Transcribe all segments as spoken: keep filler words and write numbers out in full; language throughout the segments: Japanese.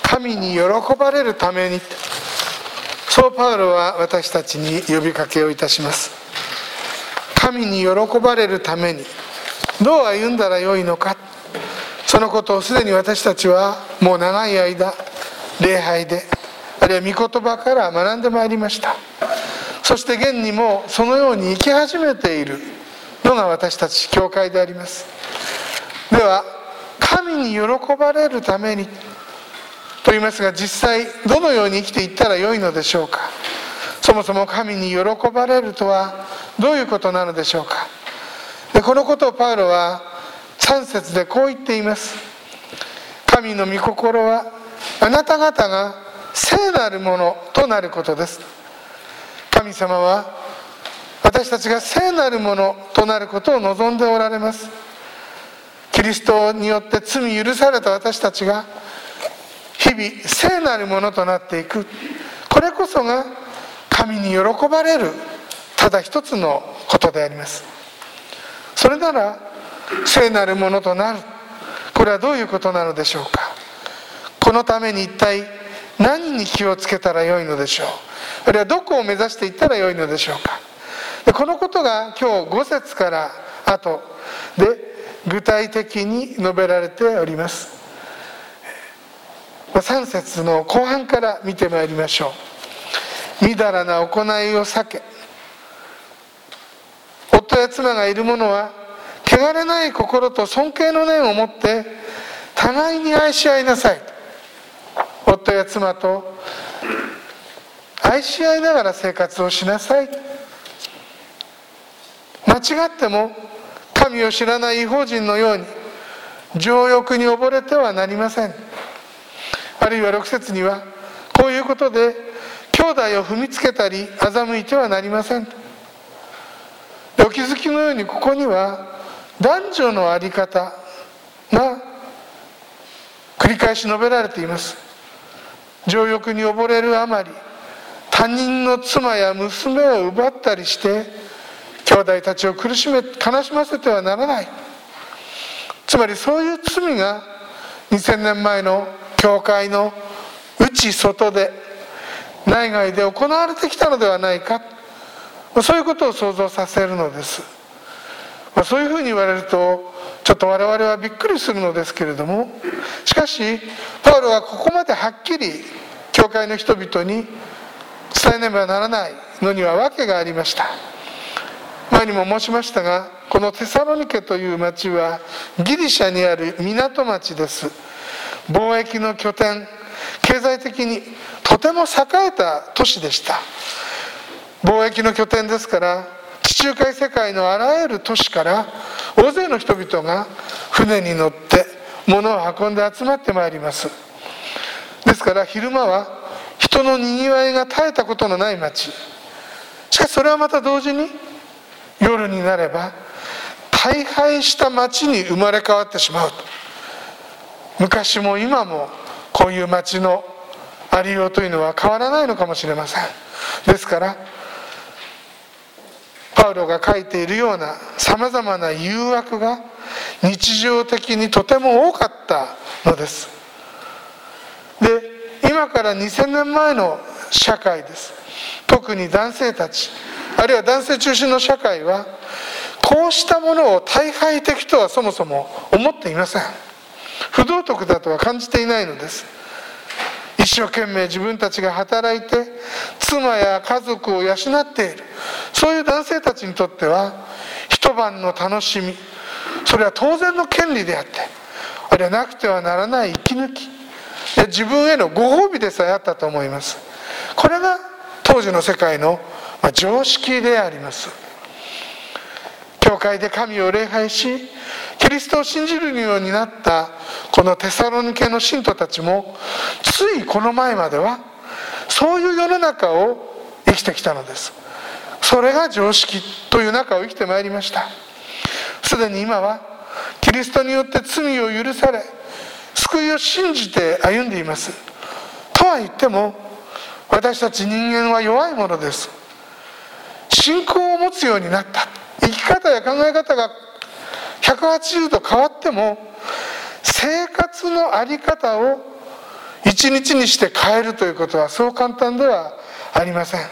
神に喜ばれるために、そうパウロは私たちに呼びかけをいたします。神に喜ばれるためにどう歩んだらよいのか、そのことをすでに私たちはもう長い間礼拝で、あるいは御言葉から学んでまいりました。そして現にもそのように生き始めているのが私たち教会であります。では神に喜ばれるためにと言いますが、実際どのように生きていったらよいのでしょうか。そもそも神に喜ばれるとはどういうことなのでしょうか。でこのことをパウロはさん節でこう言っています。神の御心はあなた方が聖なるものとなることです。神様は私たちが聖なるものとなることを望んでおられます。キリストによって罪許された私たちが日々聖なるものとなっていく、これこそが神に喜ばれるただ一つのことであります。それなら聖なるものとなる、これはどういうことなのでしょうか。このために一体何に気をつけたらよいのでしょう。あるいはどこを目指していったらよいのでしょうか。でこのことが今日ご節から後で具体的に述べられております。さん節の後半から見てまいりましょう。みだらな行いを避け、夫や妻がいる者は汚れない心と尊敬の念を持って互いに愛し合いなさい。夫や妻と愛し合いながら生活をしなさい。間違っても神を知らない異邦人のように情欲に溺れてはなりません。あるいはろく節にはこういうことで兄弟を踏みつけたり欺いてはなりません。お気づきのようにここには男女の在り方が繰り返し述べられています。情欲に溺れるあまり他人の妻や娘を奪ったりして兄弟たちを苦しめ悲しませてはならない。つまりそういう罪がにせんねんまえの教会の内外で内外で行われてきたのではないか、そういうことを想像させるのです。そういうふうに言われるとちょっと我々はびっくりするのですけれども、しかしパウロはここまではっきり教会の人々に伝えねばならないのには訳がありました。前にも申しましたが、このテサロニケという町はギリシャにある港町です。貿易の拠点、経済的にとても栄えた都市でした。貿易の拠点ですから、地中海世界のあらゆる都市から大勢の人々が船に乗って物を運んで集まってまいります。ですから昼間は人のにぎわいが絶えたことのない町。しかしそれはまた同時に夜になれば大敗した町に生まれ変わってしまうと。昔も今もこういう町のありようというのは変わらないのかもしれません。ですからパウロが書いているようなさまざまな誘惑が日常的にとても多かったのです。で、今からにせんねんまえの社会です。特に男性たち、あるいは男性中心の社会はこうしたものを大敗的とはそもそも思っていません。不道徳だとは感じていないのです。一生懸命自分たちが働いて妻や家族を養っている、そういう男性たちにとっては一晩の楽しみ、それは当然の権利であって、あるいはなくてはならない息抜き、自分へのご褒美でさえあったと思います。これが当時の世界の常識であります。教会で神を礼拝しキリストを信じるようになったこのテサロニケの信徒たちも、ついこの前まではそういう世の中を生きてきたのです。それが常識という中を生きてまいりました。すでに今はキリストによって罪を許され救いを信じて歩んでいます。とは言っても私たち人間は弱いものです。信仰を持つようになった、生き方や考え方がひゃくはちじゅうど変わっても生活の在り方を一日にして変えるということはそう簡単ではありません。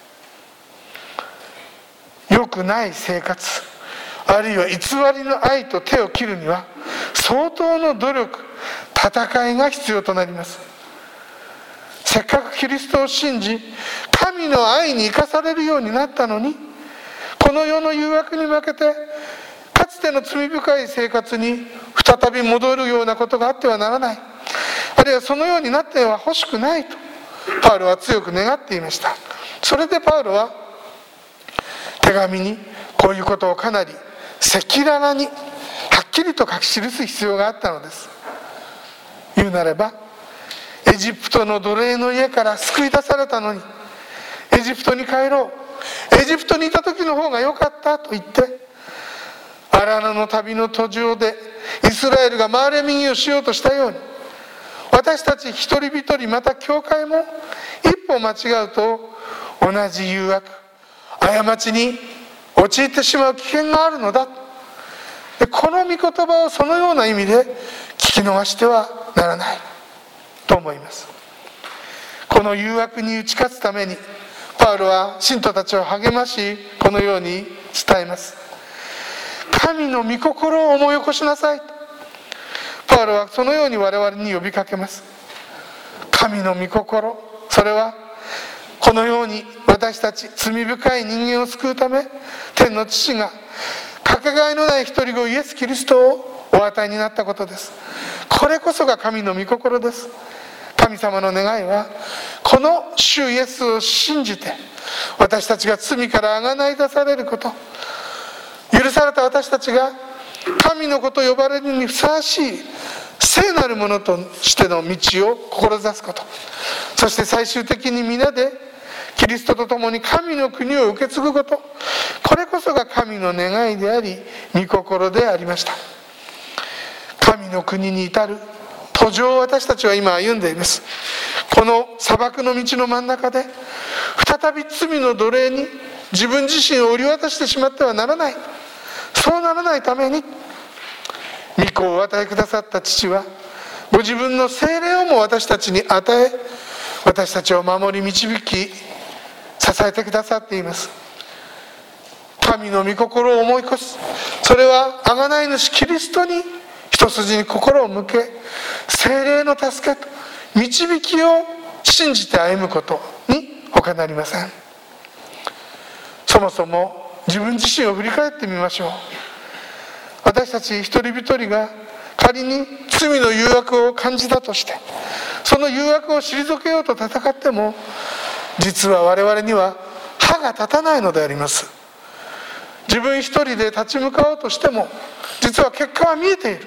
良くない生活、あるいは偽りの愛と手を切るには相当の努力、戦いが必要となります。せっかくキリストを信じ、神の愛に生かされるようになったのに、この世の誘惑に負けてかつての罪深い生活に再び戻るようなことがあってはならない、あるいはそのようになっては欲しくないとパウロは強く願っていました。それでパウロは手紙にこういうことをかなり赤裸々にはっきりと書き記す必要があったのです。言うなれば、エジプトの奴隷の家から救い出されたのにエジプトに帰ろう、エジプトにいた時の方が良かったと言って荒野の旅の途上でイスラエルが回れ右をしようとしたように、私たち一人一人、また教会も一歩間違うと同じ誘惑、過ちに陥ってしまう危険があるのだ。でこの御言葉をそのような意味で聞き逃してはならないと思います。この誘惑に打ち勝つためにパウロは信徒たちを励まし、このように伝えます。神の御心を思い起こしなさい。パウロはそのように我々に呼びかけます。神の御心、それはこのように私たち罪深い人間を救うため、天の父がかけがえのない一人子イエス・キリストをお与えになったことです。これこそが神の御心です。神様の願いは、この主イエスを信じて私たちが罪からあがない出されること、許された私たちが神の子と呼ばれるにふさわしい聖なるものとしての道を志すこと、そして最終的に皆でキリストと共に神の国を受け継ぐこと、これこそが神の願いであり御心でありました。神の国に至る途上を私たちは今歩んでいます。この砂漠の道の真ん中で再び罪の奴隷に自分自身を売り渡してしまってはならない。そうならないために御子をお与えくださった父はご自分の聖霊をも私たちに与え、私たちを守り導き支えてくださっています。神の御心を思い越す、それは贖い主キリストに一筋に心を向け、聖霊の助けと導きを信じて歩むことに他なりません。そもそも自分自身を振り返ってみましょう。私たち一人一人が仮に罪の誘惑を感じたとして、その誘惑を退けようと戦っても、実は我々には歯が立たないのであります。自分一人で立ち向かおうとしても、実は結果は見えている。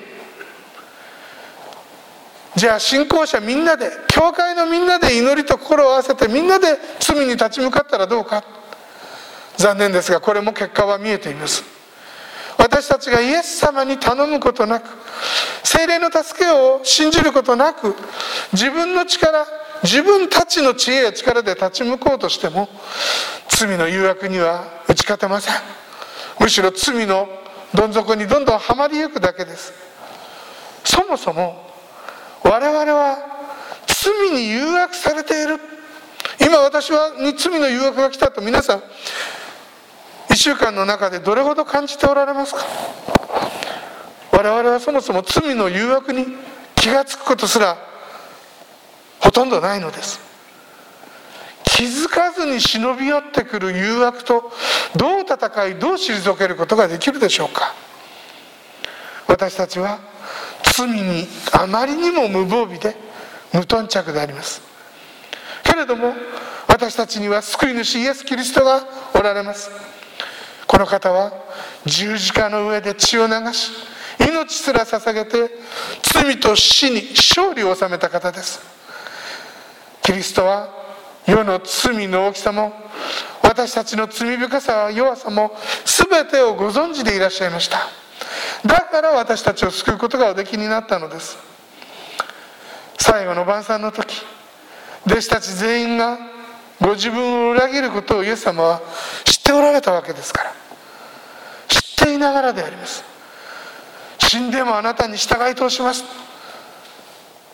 じゃあ信仰者みんなで、教会のみんなで祈りと心を合わせてみんなで罪に立ち向かったらどうか。残念ですがこれも結果は見えています。私たちがイエス様に頼むことなく、聖霊の助けを信じることなく、自分の力、自分たちの知恵や力で立ち向こうとしても、罪の誘惑には打ち勝てません。むしろ罪のどん底にどんどんはまりゆくだけです。そもそも我々は罪に誘惑されている。今私はに罪の誘惑が来たと皆さんいっしゅうかんの中でどれほど感じておられますか。我々はそもそも罪の誘惑に気がつくことすらほとんどないのです。気づかずに忍び寄ってくる誘惑とどう戦い、どう退けることができるでしょうか。私たちは罪にあまりにも無防備で無頓着であります。けれども私たちには救い主イエス・キリストがおられます。この方は十字架の上で血を流し、命すら捧げて罪と死に勝利を収めた方です。キリストは世の罪の大きさも私たちの罪深さ弱さも全てをご存知でいらっしゃいました。だから私たちを救うことがおできになったのです。最後の晩餐の時、弟子たち全員がご自分を裏切ることをイエス様は知っておられたわけですから、知っていながらであります。死んでもあなたに従い通します、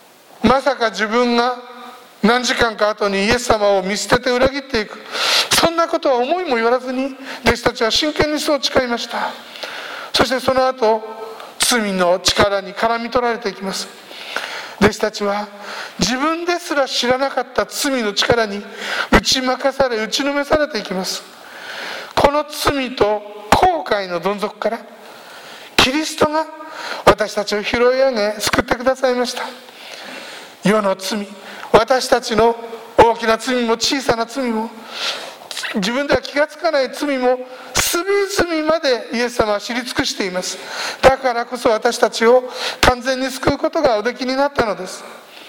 まさか自分が何時間か後にイエス様を見捨てて裏切っていく、そんなことは思いもよらずに弟子たちは真剣にそう誓いました。そしてその後罪の力に絡み取られていきます。弟子たちは自分ですら知らなかった罪の力に打ち負かされ、打ちのめされていきます。この罪と後悔のどん底からキリストが私たちを拾い上げ救ってくださいました。世の罪、私たちの大きな罪も小さな罪も、自分では気がつかない罪も隅々までイエス様は知り尽くしています。だからこそ私たちを完全に救うことがおできになったのです。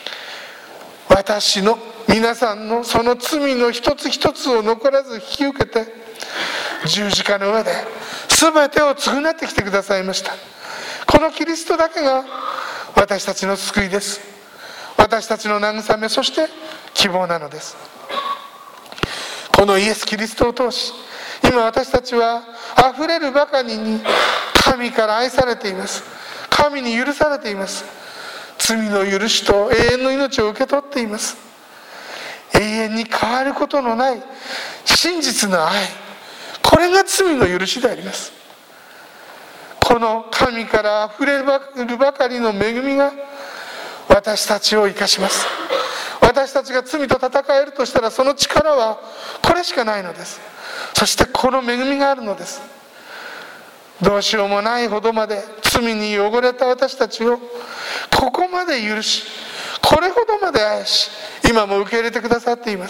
私の皆さんのその罪の一つ一つを残らず引き受けて、十字架の上で全てを償ってきてくださいました。このキリストだけが私たちの救いです。私たちの慰め、そして希望なのです。このイエス・キリストを通し、今私たちはあふれるばかりに神から愛されています。神に許されています。罪の許しと永遠の命を受け取っています。永遠に変わることのない真実の愛、これが罪の許しであります。この神からあふれるばかりの恵みが私たちを生かします。私たちが罪と戦えるとしたら、その力はこれしかないのです。そしてこの恵みがあるのです。どうしようもないほどまで罪に汚れた私たちをここまで許し、これほどまで愛し、今も受け入れてくださっています。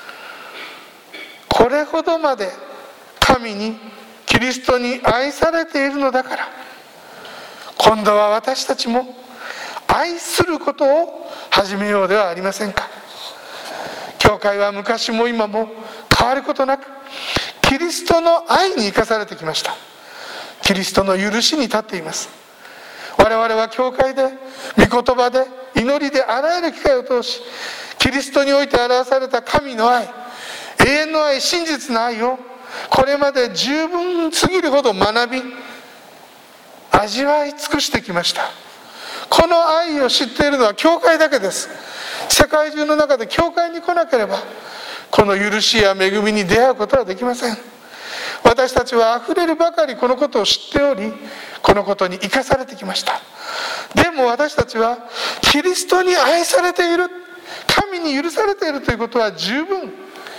これほどまで神に、キリストに愛されているのだから、今度は私たちも愛することを始めようではありませんか。教会は昔も今も変わることなくキリストの愛に生かされてきました。キリストの許しに立っています。我々は教会で、御言葉で、祈りで、あらゆる機会を通し、キリストにおいて表された神の愛、永遠の愛、真実の愛をこれまで十分すぎるほど学び、味わい尽くしてきました。この愛を知っているのは教会だけです。世界中の中で教会に来なければ、この許しや恵みに出会うことはできません。私たちはあふれるばかりこのことを知っており、このことに生かされてきました。でも私たちはキリストに愛されている、神に許されているということは十分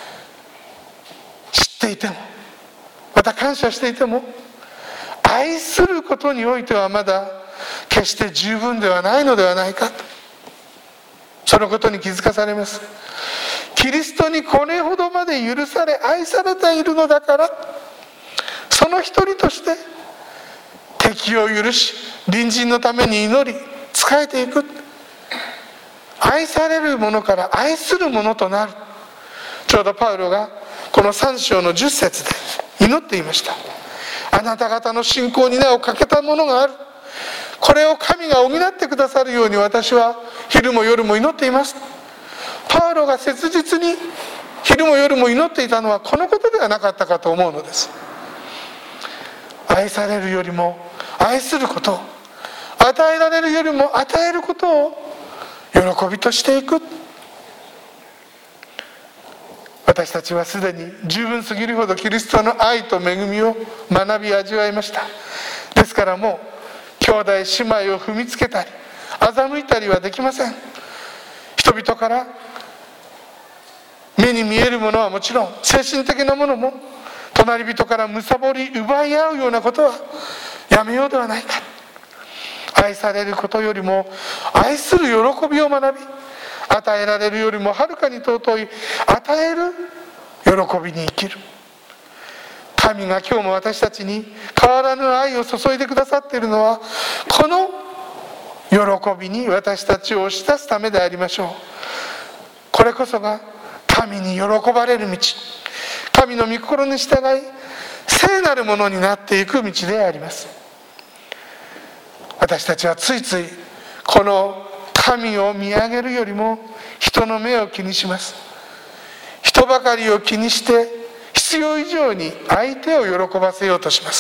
知っていても、また感謝していても、愛することにおいてはまだ決して十分ではないのではないかと、そのことに気づかされます。キリストにこれほどまで許され愛されているのだから、その一人として敵を許し、隣人のために祈り仕えていく。愛されるものから愛するものとなる。ちょうどパウロがこのさん章のじゅっ節で祈っていました。あなた方の信仰に名をかけたものがある。これを神が補ってくださるように私は昼も夜も祈っています。パウロが切実に昼も夜も祈っていたのはこのことではなかったかと思うのです。愛されるよりも愛することを、与えられるよりも与えることを喜びとしていく。私たちはすでに十分すぎるほどキリストの愛と恵みを学び味わいました。ですからもう兄弟姉妹を踏みつけたり欺いたりはできません。人々から目に見えるものはもちろん、精神的なものも隣人から貪り奪い合うようなことはやめようではないか。愛されることよりも愛する喜びを学び、与えられるよりもはるかに尊い与える喜びに生きる。神が今日も私たちに変わらぬ愛を注いでくださっているのは、この喜びに私たちを押し出すためでありましょう。これこそが神に喜ばれる道、神の御心に従い聖なるものになっていく道であります。私たちはついついこの神を見上げるよりも人の目を気にします。人ばかりを気にして必要以上に相手を喜ばせようとします。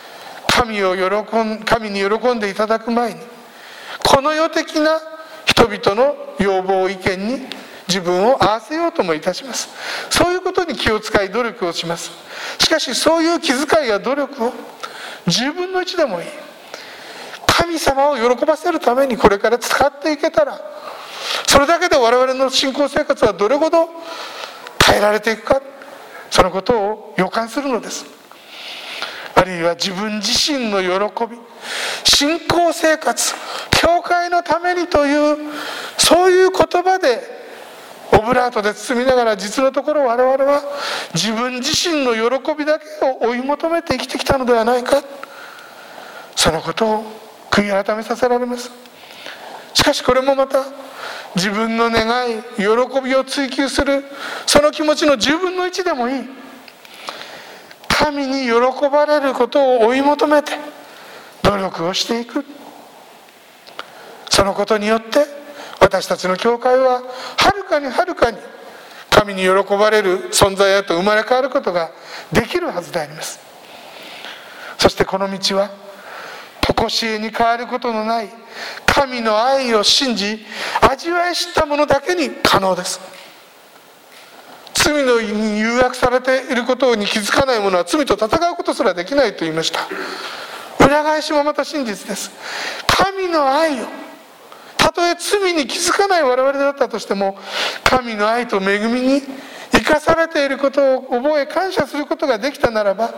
神を喜ん神に喜んでいただく前に、この世的な人 々の要望意見に自分を合わせようともいたします。そういうことに気を使い努力をします。しかしそういう気遣いや努力をじゅうぶんのいちでもいい、神様を喜ばせるためにこれから使っていけたら、それだけで我々の信仰生活はどれほど変えられていくか、そのことを予感するのです。あるいは自分自身の喜び、信仰生活、教会のためにというそういう言葉でオブラートで包みながら、実のところ我々は自分自身の喜びだけを追い求めて生きてきたのではないか、そのことを悔い改めさせられます。しかしこれもまた自分の願い、喜びを追求するその気持ちのじゅうぶんのいちでもいい、神に喜ばれることを追い求めて努力をしていく。そのことによって私たちの教会ははるかにはるかに神に喜ばれる存在へと生まれ変わることができるはずであります。そしてこの道は常しえに変わることのない神の愛を信じ味わい知った者だけに可能です。罪のに誘惑されていることに気づかない者は罪と戦うことすらできないと言いました。裏返しもまた真実です。神の愛を、たとえ罪に気づかない我々だったとしても、神の愛と恵みに生かされていることを覚え感謝することができたならば、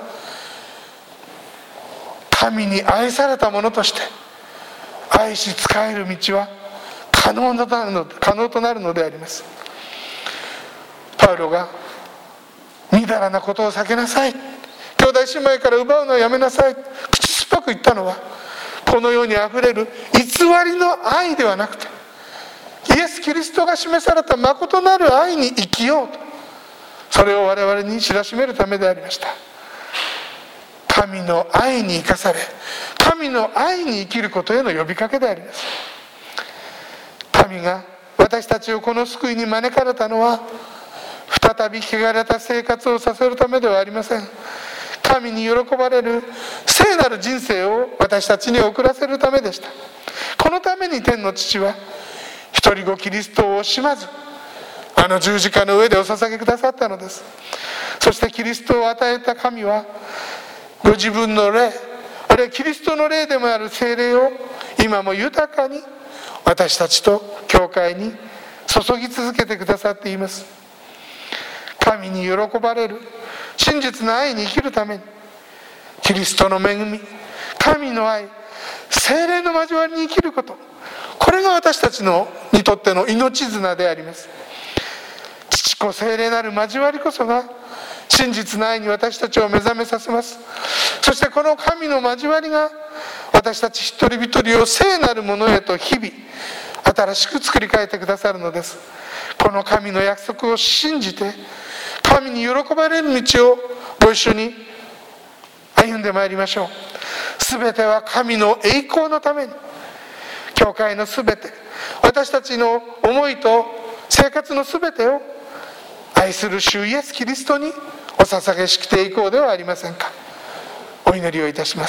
神に愛された者として愛し仕える道は可能となるの、可能となるのであります。パウロがみだらなことを避けなさい、兄弟姉妹から奪うのはやめなさい、口酸っぱく言ったのは、この世にあふれる偽りの愛ではなくて、イエス・キリストが示された誠なる愛に生きようと、それを我々に知らしめるためでありました。神の愛に生かされ、神の愛に生きることへの呼びかけであります。神が私たちをこの救いに招かれたのは、再び汚れた生活をさせるためではありません。神に喜ばれる聖なる人生を私たちに送らせるためでした。このために天の父は一人子キリストを惜しまず、あの十字架の上でお捧げくださったのです。そしてキリストを与えた神は、ご自分の霊、あるいはキリストの霊でもある聖霊を今も豊かに私たちと教会に注ぎ続けてくださっています。神に喜ばれる真実な愛に生きるために、キリストの恵み、神の愛、聖霊の交わりに生きること、これが私たちのにとっての命綱であります。父子聖霊なる交わりこそが真実な愛に私たちを目覚めさせます。そしてこの神の交わりが私たち一人一人を聖なるものへと日々新しく作り変えてくださるのです。この神の約束を信じて、神に喜ばれる道をご一緒に歩んでまいりましょう。すべては神の栄光のために、教会のすべて、私たちの思いと生活のすべてを愛する主イエスキリストにお捧げしていこうではありませんか。お祈りをいたします。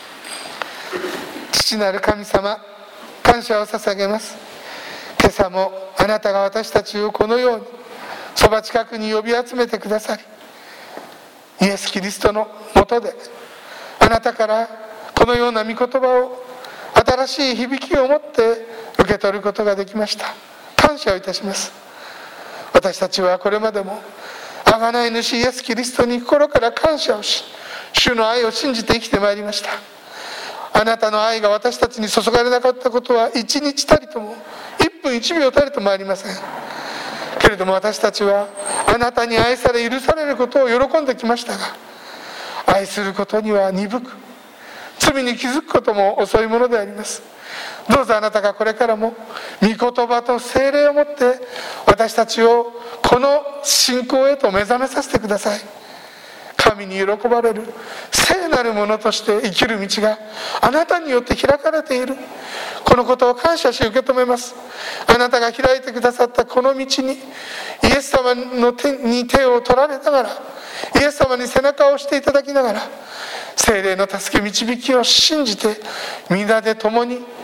父なる神様、感謝を捧げます。今朝もあなたが私たちをこのようにそば近くに呼び集めてくださり、イエス・キリストのもとであなたからこのような御言葉を新しい響きを持って受け取ることができました。感謝をいたします。私たちはこれまでも贖い主イエス・キリストに心から感謝をし、主の愛を信じて生きてまいりました。あなたの愛が私たちに注がれなかったことは一日たりとも一分一秒たりともありません。けれども私たちはあなたに愛され許されることを喜んできましたが、愛することには鈍く、罪に気づくことも遅いものであります。どうぞあなたがこれからも御言葉と聖霊をもって私たちをこの信仰へと目覚めさせてください。神に喜ばれる聖なるものとして生きる道があなたによって開かれている、このことを感謝し受け止めます。あなたが開いてくださったこの道にイエス様の手に手を取られながら、イエス様に背中を押していただきながら、聖霊の助け導きを信じて皆で共に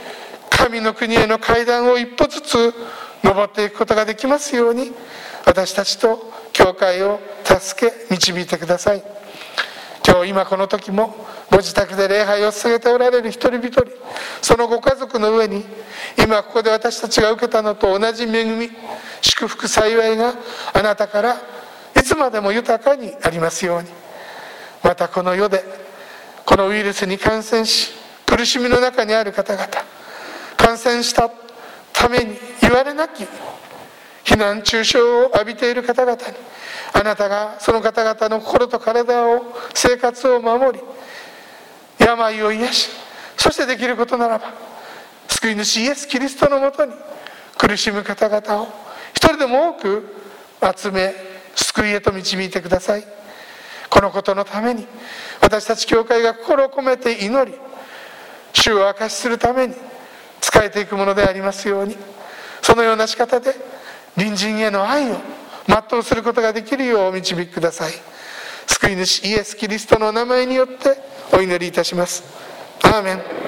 神の国への階段を一歩ずつ登っていくことができますように、私たちと教会を助け導いてください。今日今この時もご自宅で礼拝を捧げておられる一人一人、そのご家族の上に今ここで私たちが受けたのと同じ恵み、祝福、幸いがあなたからいつまでも豊かにありますように。またこの世でこのウイルスに感染し苦しみの中にある方々、感染したために言われなき非難中傷を浴びている方々に、あなたがその方々の心と体を、生活を守り、病を癒し、そしてできることならば救い主イエス・キリストのもとに苦しむ方々を一人でも多く集め、救いへと導いてください。このことのために私たち教会が心を込めて祈り、主を明かしするために仕えていくものでありますように、そのような仕方で隣人への愛を全うすることができるようお導きください。救い主イエス・キリストのお名前によってお祈りいたします。アーメン。